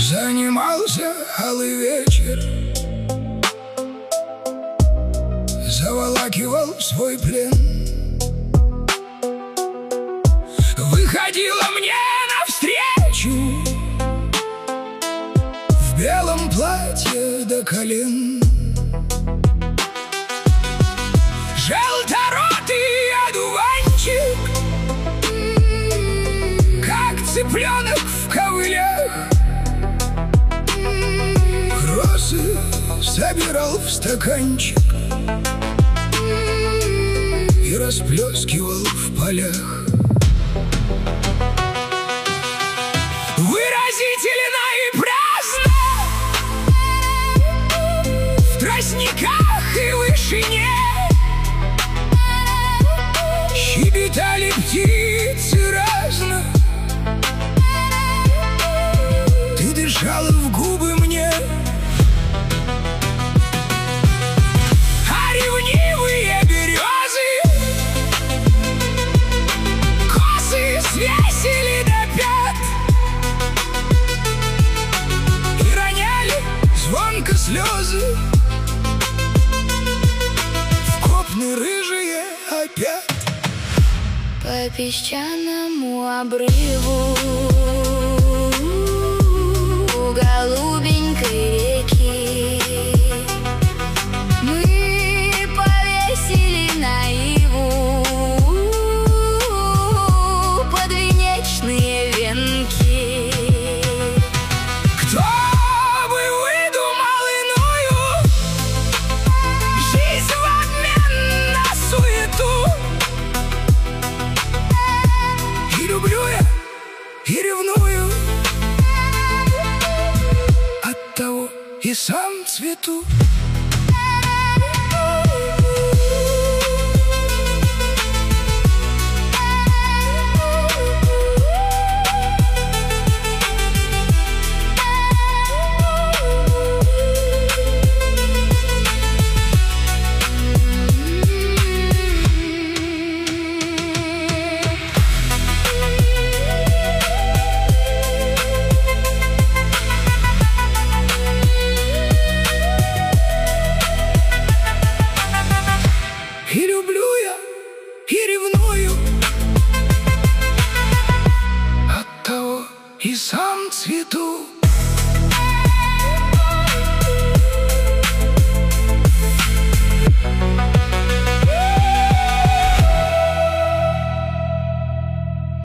Занимался алый вечер, заволакивал свой плен. Выходила мне навстречу в белом платье до колен. Желторотый одуванчик, как цыпленок в ковылях, розы собирал в стаканчик и расплескивал в полях. Выразительно и праздно в тростниках и вышине щебетали птицы разно. Ты дышала в губы мне, а ревнивые березы косы свесили до пят и роняли звонко слезы в копны рыжие опять. По песчаному обрыву у голубенькой реки мы повесили наиву подвенечные венки. Кто бы выдумал иную жизнь в обмен на суету? И люблю я, и ревную, оттого и сам цвету. И люблю я, и ревную, оттого и сам цвету.